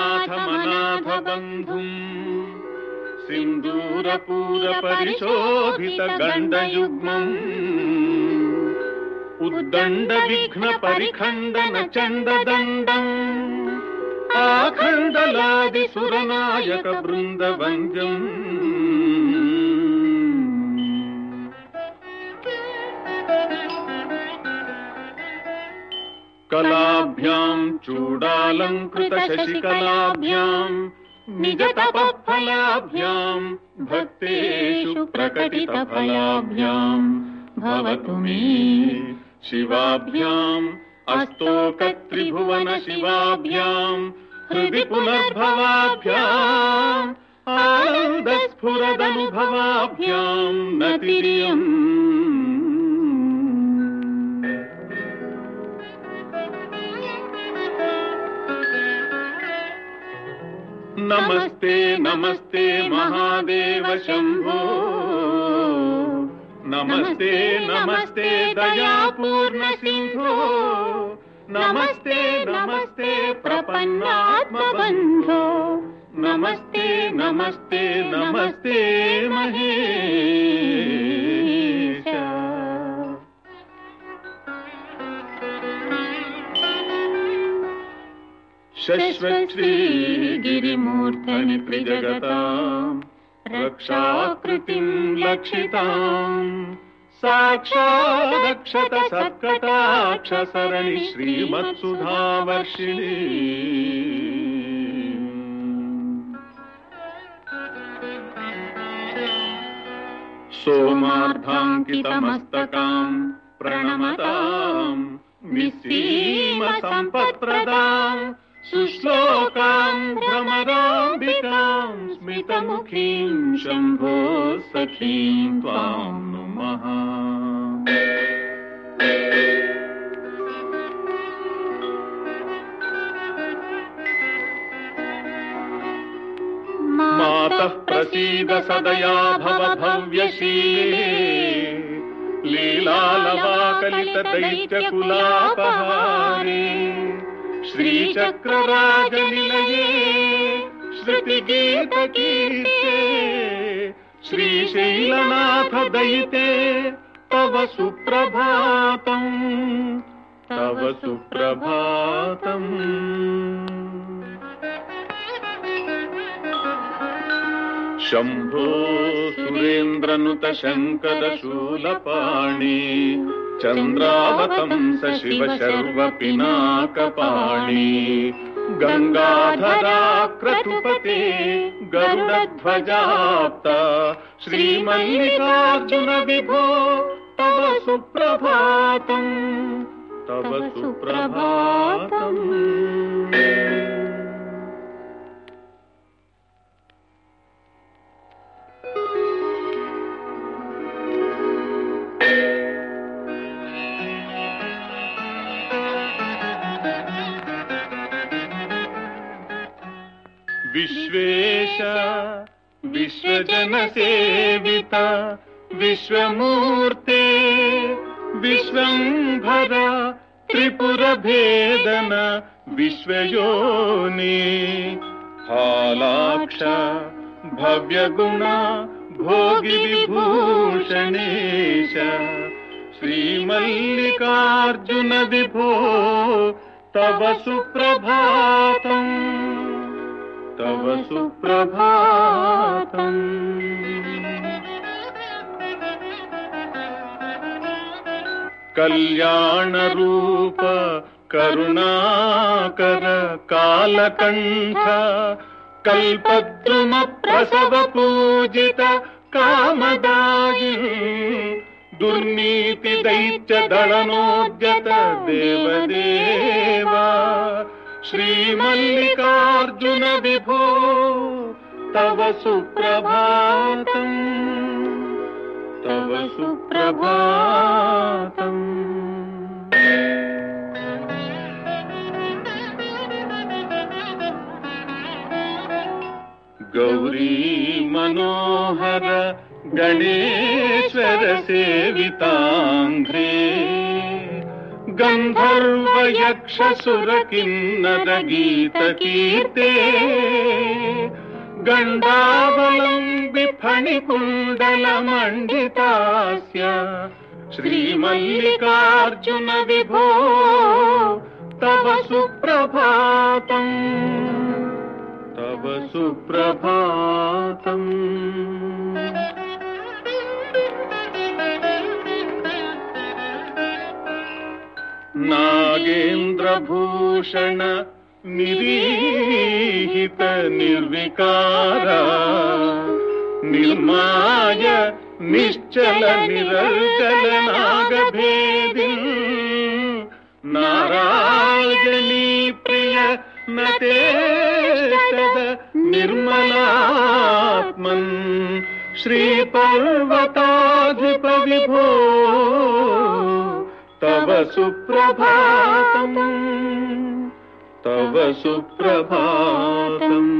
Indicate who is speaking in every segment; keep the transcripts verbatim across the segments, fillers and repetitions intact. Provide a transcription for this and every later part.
Speaker 1: నాథమనాథ బంధుం సింధూరపూర పరిశోభిత గండయుగ్మం ఉద్దండ విఘ్న పరిఖండన చండదండం ఆఖండలాది సురనాయక బృందవంద్యం కళాభ్యాం చూడాలంకృత శశికళాభ్యాం నిజ తపఫలాభ్యాం భక్తేషు ప్రకటిత ఫలాభ్యాం భవతు మే శివాభ్యాం అస్తోక త్రిభువన శివాభ్యాం హృది పునర్భవాభ్యాం ఆనంద స్ఫురదనుభవాభ్యాం నతిరియం నమస్తే నమస్తే మహాదేవ శంభో నమస్తే నమస్తే దయాపూర్ణ సింధో నమస్తే నమస్తే ప్రపన్నాత్మబంధో నమస్తే నమస్తే నమస్తే మహేశ. శశ్వశ్రీ గిరిమూర్ధని త్రిజగతాం రక్షాకృతిం లక్షితాం సాక్షాదక్షత సత్కటాక్ష సరణి శ్రీమత్సుధావర్షిణి. సోమార్ధాంకితమస్తకాం ప్రణమతాం నిస్సీమ సంపత్ప్రదాం సుశ్లోకాం భ్రమరాంబికాం స్మితముఖీం శంభో సఖీం త్వాం నమః. మాతః ప్రసీద సదయా భవ భవ్యశీలే లీలాలవాకలిత దైత్యకులాపహారే శ్రీచక్రరాజనిలయే శృతిగీతకీర్తే శ్రీశైలనాథ దయితే తవ సుప్రభాతం తవ సుప్రభాతం. శంభో సురేంద్రనుత శంకర శూలపాణి చంద్రావతంస శివ శర్వ పినాకపాణి గంగాధరాక్రతుపతే గరుడధ్వజాప్త శ్రీమల్లికార్జున విభో తవ సుప్రభాతం తవ సుప్రభాతం. విశ్వేశ విశ్వజన సేవిత విశ్వమూర్తే విశ్వంభర త్రిపుర భేదన విశ్వయోని హాలాక్ష భవ్యగుణ భోగి విభూషణేశ శ్రీమల్లికార్జున విభో తవ సుప్రభాతం తవ సుప్రభాతం. కళ్యాణ రూప కరుణాకర కాలకంఠ కల్పద్రుమ ప్రసవ పూజిత కామదాయి దుర్నీతి దైత్య దళనోద్యత దేవదేవా శ్రీమల్లికార్జున విభో తవ సుప్రభాతం తవ సుప్రభాతం. గౌరీ మనోహర గణేశ్వర సేవితాంఘ్రే గంధర్వ యక్ష సుర కిన్నర గీత కీర్తే గండావలంబి ఫణికుండల మండితాస్య శ్రీమల్లికార్జున విభో తవ సుప్రభాతం తవ సుప్రభాతం. నాగేంద్రభూషణ నిరీహిత నిర్వికార నిర్మాయ నిశ్చల నిరర్గల నాగభేది నారాయణీ ప్రియ నతేషద నిర్మలాత్మన్ శ్రీపర్వతాధిప విభో తవ సుప్రభాతం తవ సుప్రభాతం.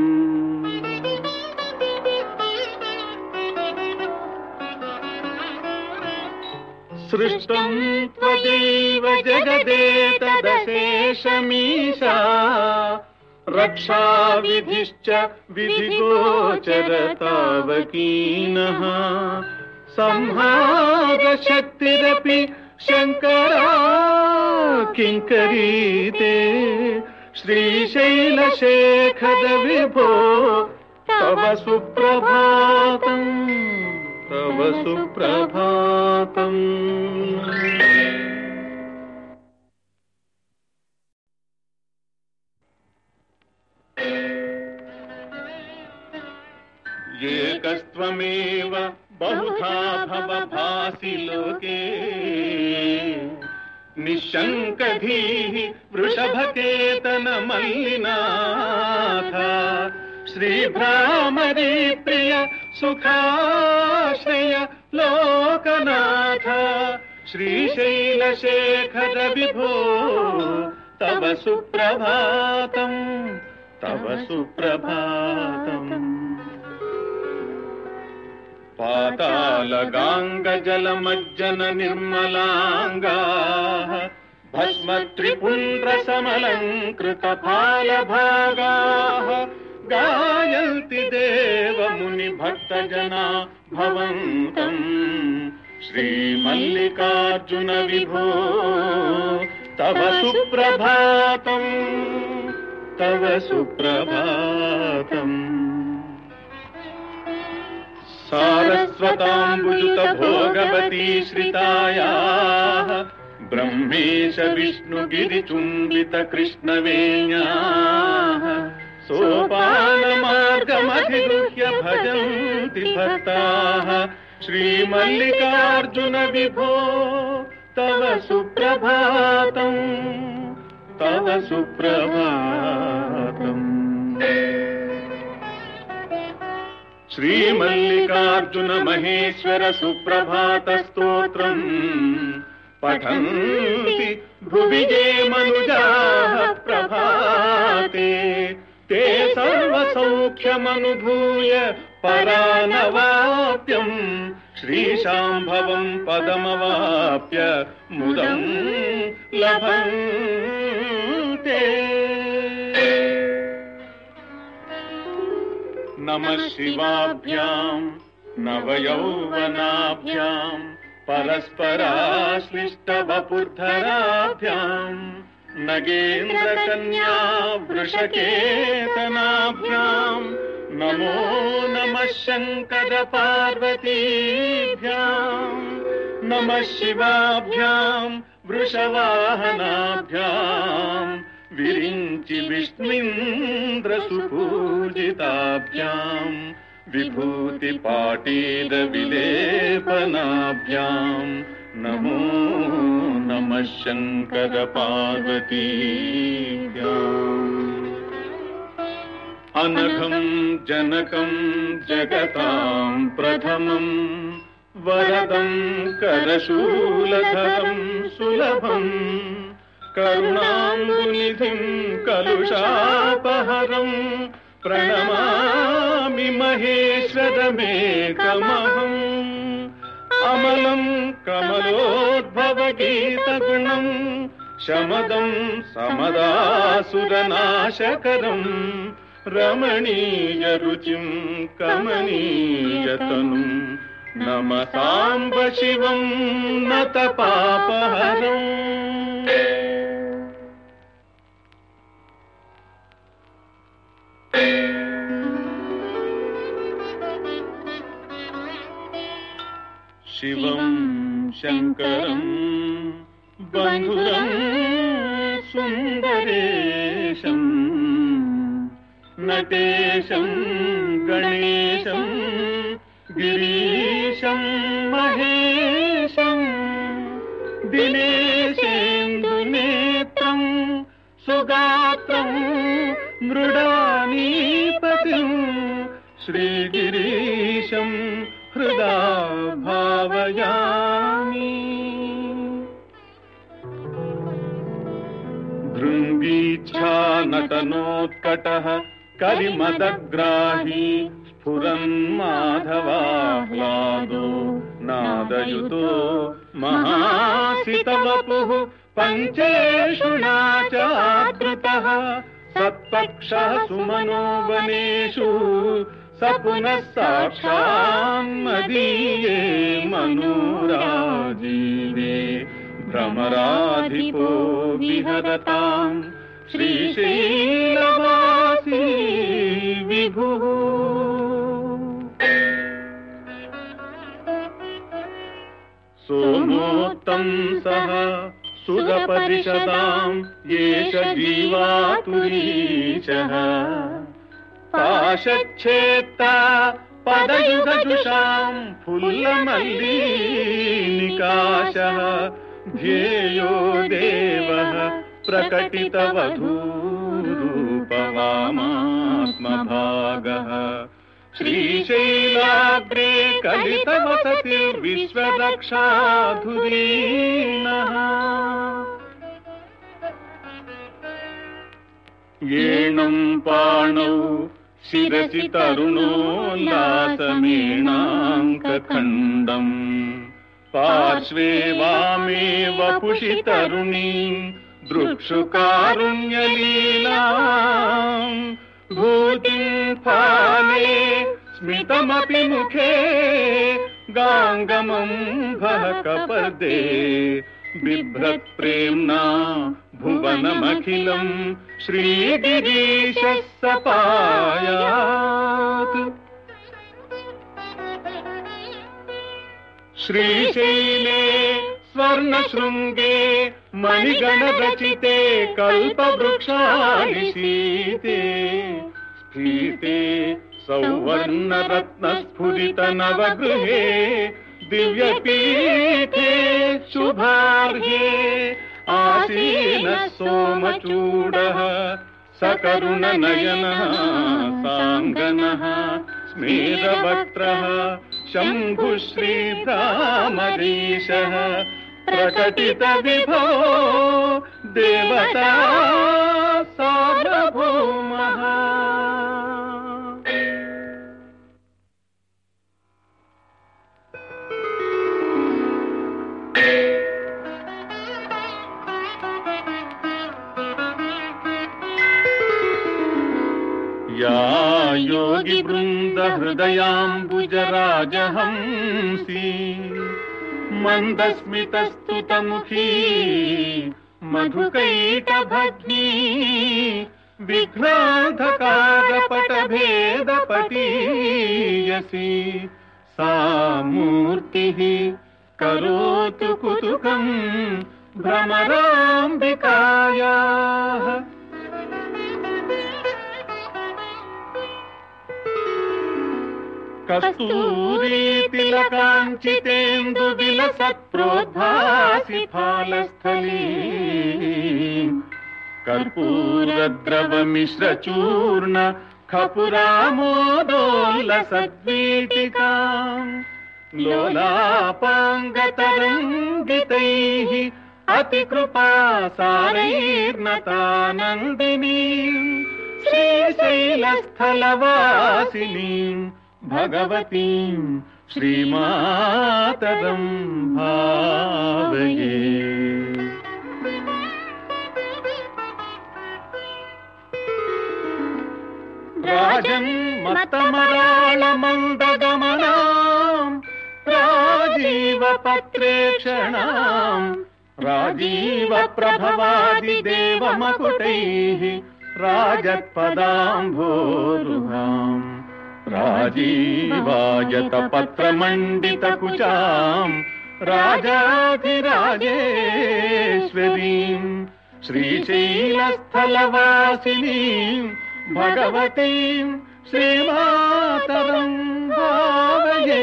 Speaker 1: సృష్టం త్వదైవ జగదేతదశేషమీశా రక్షా విధిశ్చ విధిగోచర తావకీనః సంహార శక్తిరపి శంకరా కింకరీతే శ్రీశైలశేఖర విభో తవ సుప్రభాతం తవ సుప్రభాతం. ఏకస్త్వమేవ బహుధా భవభాసి లోకే నిశంకధీః వృషభకేతన మల్లినాథ శ్రీభ్రామరీ ప్రియ సుఖాశ్రయ లోకనాథ శ్రీశైలశేఖర విభో తవ సుప్రభాతం తవ సుప్రభాతం. పాతాళగాంగజలమజ్జన నిర్మలాంగాః భస్మత్రిపుండ్రసమలంకృత ఫాలభాగాః గాయంతి దేవముని భక్తజనా భవంతం శ్రీమల్లికార్జున విభో తవ సుప్రభాతం తవ సుప్రభాతం. సారస్వతాంబుజుత భోగవతీ శ్రితాయాః బ్రహ్మేశ విష్ణుగిరిచుంబిత కృష్ణవేణ్యాః సోపానమార్గమధిగృహ్య భజంతి భక్తాః శ్రీమల్లికార్జున విభో తవ సుప్రభాతం తవ సుప్రభాతం. శ్రీమల్లికార్జున మహేశ్వర సుప్రభాత స్తోత్రం పఠంతి భువి ఏ మనుజాః ప్రభాతే తే సర్వ సౌఖ్యమనుభూయ పరానవాప్యం శ్రీశాంభవం పదమవాప్య ముదం లభంతే. నమః శివాభ్యాం నవయౌవనాభ్యాం పరస్పరాశ్లిష్టవపుర్ధరాభ్యాం నగేంద్రకన్యా వృషకేతనాభ్యాం నమో నమః శంకర పార్వతీభ్యాం నమః శివాభ్యాం వృషవాహనాభ్యాం విరించి విష్ణుంద్ర సుపూజితాభ్యాం విభూతి పాటీర విలేపనాభ్యాం నమో నమః శంకర పార్వతీభ్యాం. అనఘం జనకం జగతాం ప్రథమం వరదం కరశూలధరం సులభం కరుణాంబునిధిం కలుషాపహరం ప్రణమామి మహేశ్వరమేకమహం. అమలం కమలోద్భవ గీతగుణం శమదం సమదాసురనాశకరం రమణీయ రుచిం కమనీయతనుం నమ సాంబ శివం నత పాపహరం. శివం శంకరం బంధురం సుందరేశం నటేశం గణేశం గిరీశం మహేశం దినేశేందునేత్రం సుగాత్రం మృడానీపతిం శ్రీగిరీశం హృదా భావయామి. భృంగీచ్ఛా నటనోత్కటః కలిమదగ్రాహీ స్ఫురన్ మాధవాహ్లాదో నాదయుతో మహాసితవపుః పంచేషు నాచాదృతః సత్పక్షః సుమనో వనేషు స పునః సాక్షాన్మదీయే మనోరాజీవే భ్రమరాధిపో విహరతాం శ్రీశైలవాసీ విభుః. సోమోత్తం సహ సురపరిషదాం ఏష జీవాతురీశః పాశచ్ఛేత్త పదయుగజుషాం ఫుల్లమల్లీనికాశః ధ్యేయో దేవః ప్రకటితవధూరూపవామాత్మభాగః శ్రీశైలాగ్రే కలితవసతిర్విశ్వరక్షాధురీనః. ఏణం పాణౌ శిరసి తరుణోల్లాసమేణాంకఖండం పార్శ్వే వామే వపుషి తరుణీం దృక్షుకారుణ్యలీలాం భూతిం ఫాలే స్మితమపి ముఖే గాంగమం భః కపర్దే బిభ్రత్ ప్రేమ్నా భువనమఖిలం శ్రీగిరీశः సపాయాత్. శ్రీశైలే స్వర్ణశృంగే మణిగణరచితే కల్పవృక్షాని శీతే స్ఫీతే సౌవర్ణరత్నస్ఫురిత నవగృహే దివ్యపీఠే శుభార్హే ఆసీనః సోమచూడః సకరుణనయనః సాంగనః స్మేరవక్త్రః శంభుః శ్రీభ్రామరీశः ప్రకటిత విభో దేవతా సార్వభౌమః. యా యోగి బృంద హృదయాంబుజరాజహంసీ మందస్మితస్తుతముఖీ మధుకైటభగ్నీ విఘ్నాధకారపటభేదపటీయసీ సా మూర్తిః కరోతు కుతుకం భ్రమరాంబికాయాః. కస్తూరీ తిలకాంచితేందు విలసత్ప్రోద్భాసి ఫాలస్థలీ కర్పూరద్రవమిశ్రచూర్ణ ఖపురామోదోల్లసద్వీటికాం లోలాపాంగతరంగితైః అతికృపాసారైర్నతానందినీం శ్రీశైలస్థలవాసినీం భగవతీం శ్రీమాతరం భావయే. राजन्मत्तमराळमन्दगमनाम् राजीवपत्रेक्षणाम् राजीवप्रभवादिदेवमकुटैः राजत्पदाम्भोरुहाम् राजीवायतपत्रमण्डितकुचाम् राजाधिराजेश्वरीम् श्रीशैलस्थलवासिनीम् भगवतीम् श्रीमातरम् भावये।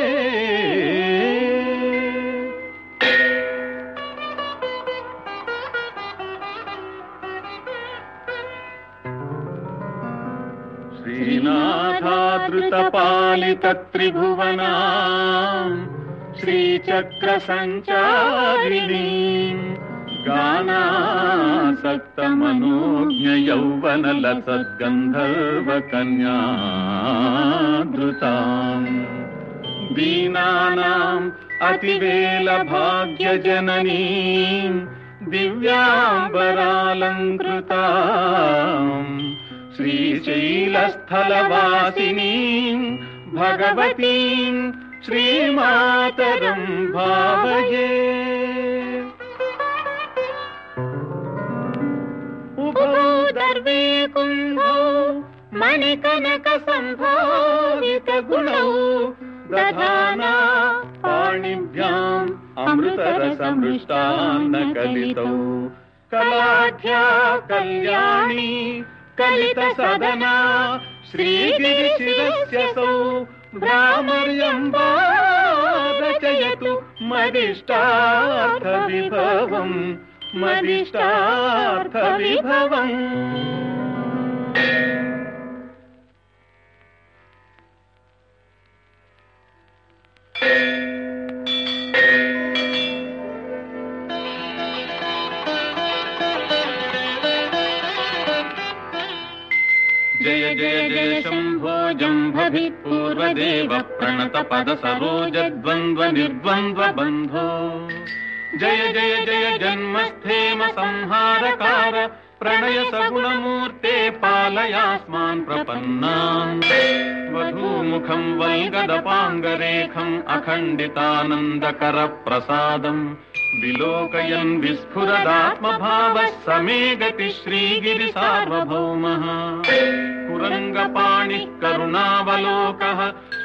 Speaker 1: श्रीनाथादृतपालितत्रिभुवना श्रीचक्रसञ्चारिणीम् गानासक्तमनोज्ञयौवनलसद्गन्धर्वकन्याधृताम् दीनानाम् अतिवेलभाग्यजननीम् दिव्याम्बरालङ्कृताम् श्रीशैलस्थलवासिनीम् भगवतीम् श्रीमातरम् भावये।
Speaker 2: उभौ दर्वे कुम्भौ मणिकनकसम्भावितगुणौ
Speaker 1: दधाना पाणिभ्याम् अमृतरसमृष्टान्नकलितौ कलाढ्या कल्याणी कलितसदना श्रीगिरिशिरस्यसौ भ्रामर्यम्बा रचयतु मदिष्टार्थविभवम् मदिष्टार्थविभवम्। जय जय जय शम्भो जम्भभिपूर्वदेव प्रणतपदसरोजद्वन्द्वनिर्द्वन्द्वबन्धो जय जय जय जन्मस्थेम संहारकार प्रणय सगुणमूर्ते पालयास्मान् प्रपन्नान् वधूमुखम् वल्गदपाङ्गरेखम् अखण्डितानन्दकर प्रसादम् विलोकयन् विस्फुरदात्मभावः समे गति श्रीगिरिसार्वभौमः कुरङ्गपाणिः करुणावलोकः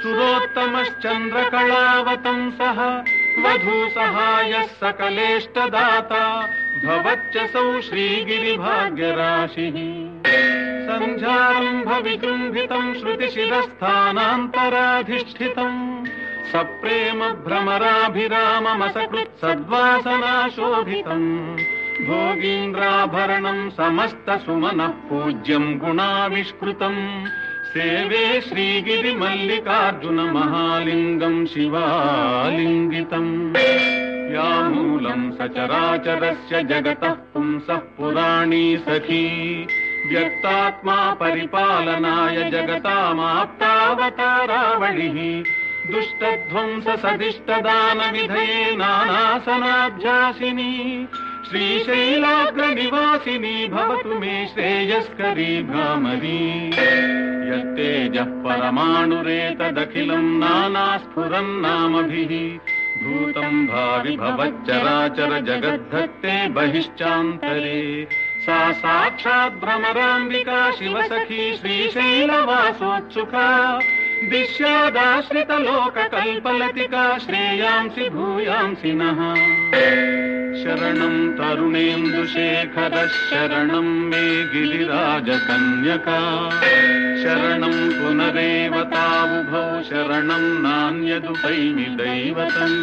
Speaker 1: सुरोत्तमश्चन्द्रकलावतंसः वधूसहायः सकलेष्टदाता भवच्चसौ श्रीगिरिभाग्यराशिः सन्ध्यारम्भ विजृम्भितम् श्रुतिशिरस्थानान्तराधिष्ठितम् सप्रेम भ्रमराभिराममसकृत् सद्वासनाशोभितम् भोगीन्द्राभरणम् समस्तसुमनः पूज्यम् गुणाविष्कृतम् सेवे श्रीगिरिमल्लिकार्जुन महालिङ्गम् शिवालिङ्गितम् यामूलम् सचराचरस्य जगतः पुंसः पुराणी सखी व्यक्तात्मा परिपालनाय जगतामाप्तावतारावलिः दुष्टध्वंस सदिष्टदानविधये नानासनाभ्यासिनी श्रीशैलाग्रनिवासिनी भवतु मे श्रेयस्करी भ्रामरी यत्तेजः परमाणुरेतदखिलम् नानास्फुरन्नामभिः भूतम् भावि भवच्चराचर जगद्धत्ते बहिश्चान्तरे सा साक्षात् भ्रमराम्बिका शिवसखी श्रीशैलवासोत्सुका दिश्यादाश्रितलोककल्पलतिका श्रेयांसि भूयांसि नः शरणम् तरुणेन्दुशेखरः शरणम् मे गिरिराजकन्यका शरणम् पुनरेव तावुभौ शरणम् नान्यदुपैमि दैवतम्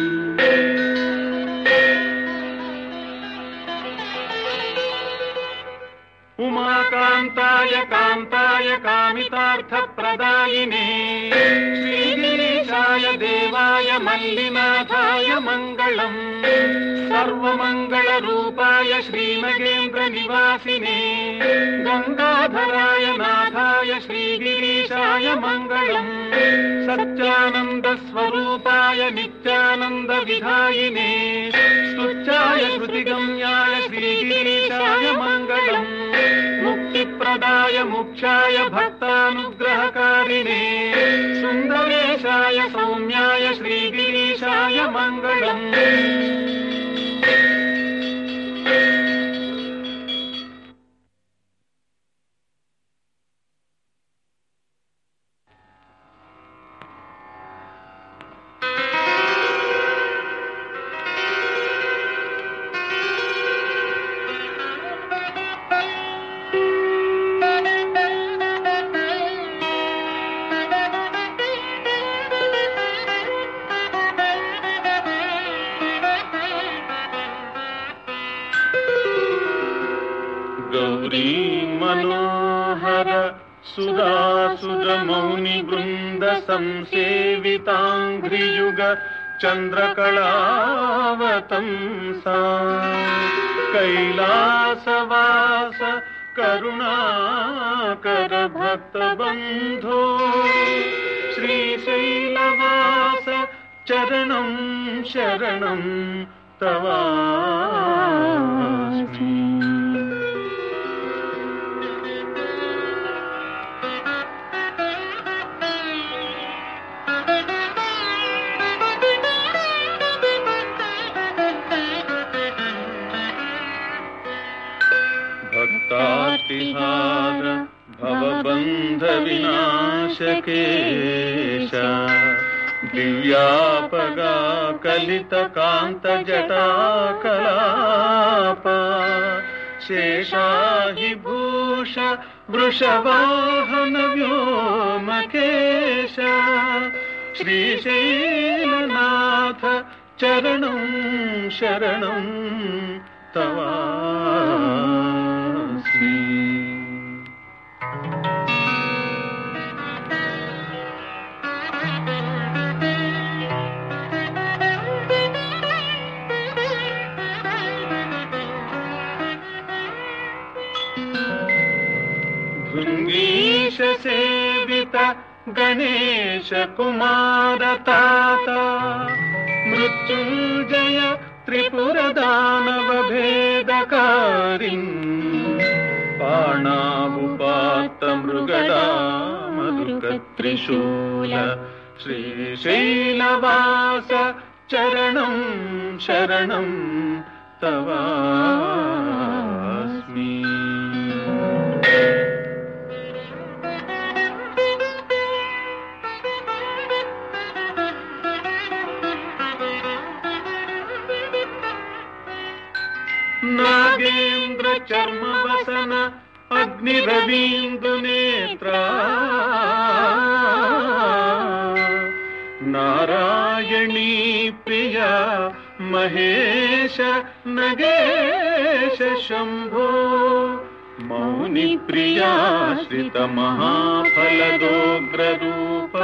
Speaker 1: उमाकान्ताय कान्ताय कामितार्थप्रदायिने श्रीगिरीशाय देवाय मल्लिनाथाय मङ्गलम् सर्वमङ्गलरूपाय श्रीनगेन्द्रनिवासिने गङ्गाधराय नाथाय श्रीगिरीशाय मङ्गलम् सच्चानन्दस्वरूपाय नित्यानन्दविधायिने स्तुत्याय श्रुतिगम्याय श्रीगिरीशाय मङ्गलम् मुक्तिप्रदाय मोक्षाय भक्तानुग्रह సురాసురమౌని బృంద సంసేవితాంఘ్రియుగ చంద్రకళావతంసా కైలాసవాస కరుణాకర భక్తబంధో శ్రీశైలవాస చరణం శరణం తవాస్మి. భక్తార్తిహార భవబంధ వినాశకేశ దివ్యాపగా కలిత కాంత జటాకలాప శేషాహి భూష వృషవాహన వ్యోమకేశ శ్రీశైలనాథ చరణం శరణం తవాస్మి. భృంగీశ సేవిత గణేశ కుమార తాత మృత్యుంజయ త్రిపుర దానవ భేదకారిన్ పాణావుపాత మృగడా మరుక త్రిశూల శ్రీశైలవాస చరణం శరణం తవాస్మి. నాగేంద్ర చర్మవసన అగ్ని రవీందు నేత్ర నారాయణీ ప్రియ మహేశ నగేశ శంభో మౌని ప్రియాశ్రిత మహాఫలదోగ్ర రూప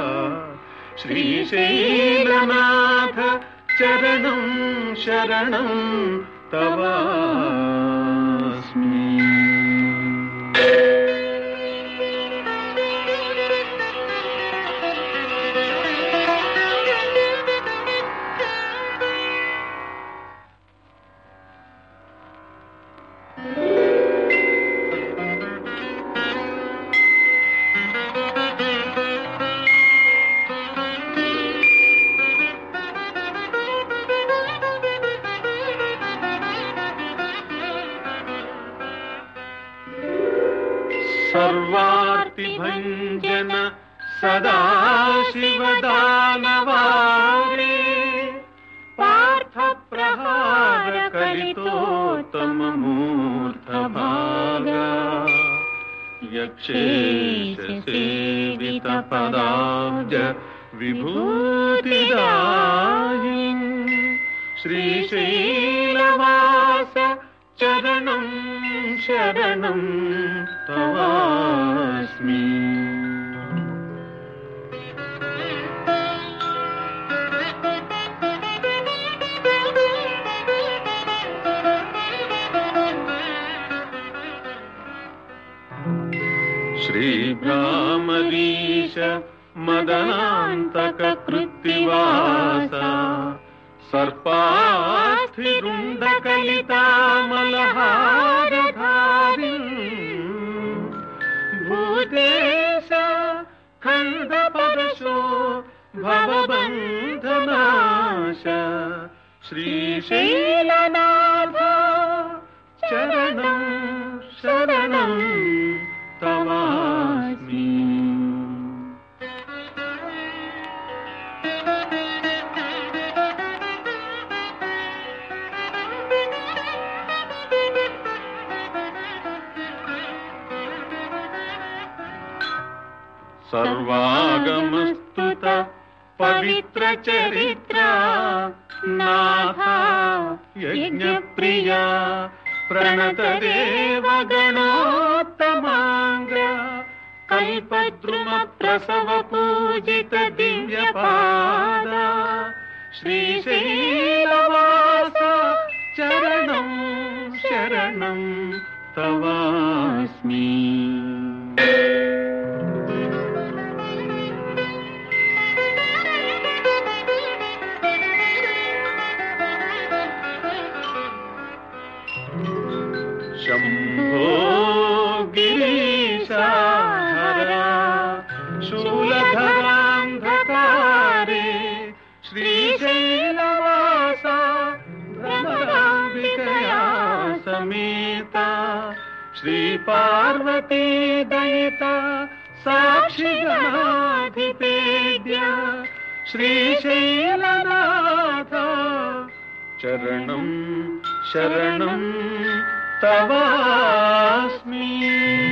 Speaker 1: శ్రీశైలనాథ చరణం శరణం తవాస్మి. సర్వార్తిభంజన సదాశివ దానవారే పార్థ ప్రహార కలితోత్తమ మూర్ధ భాగా యక్షేశ సేవిత పదాబ్జ విభూతిదాయిన్ శ్రీశైలవాస చరణం శరణం తవాస్మి. శ్రీభ్రామరీశ మదనాంతక కృత్తివాస సర్పాస్థిరుండ కలితామలహారధారి భూతేశ ఖండ పరశో భవబంధనాశ శ్రీశైలనాథ చరణం శరణం తవాస్మి. సర్వాగమస్తుత పవిత్ర చరిత్ర నాథ యజ్ఞప్రియ ప్రణత దేవ గణోత్తమాంగ కల్పద్రుమ ప్రసవ పూజిత దివ్యపాద శ్రీశైలవాస చరణం శరణం తవాస్మి. శంభో గిరీశ హర శూలధరాంధకారే శ్రీశైలవాస భ్రమరాంబికయా సమేత శ్రీ పార్వతీ దయిత సాక్షి గణాధిపేద్య శ్రీశైలనాథ చరణం శరణం తవాస్మి.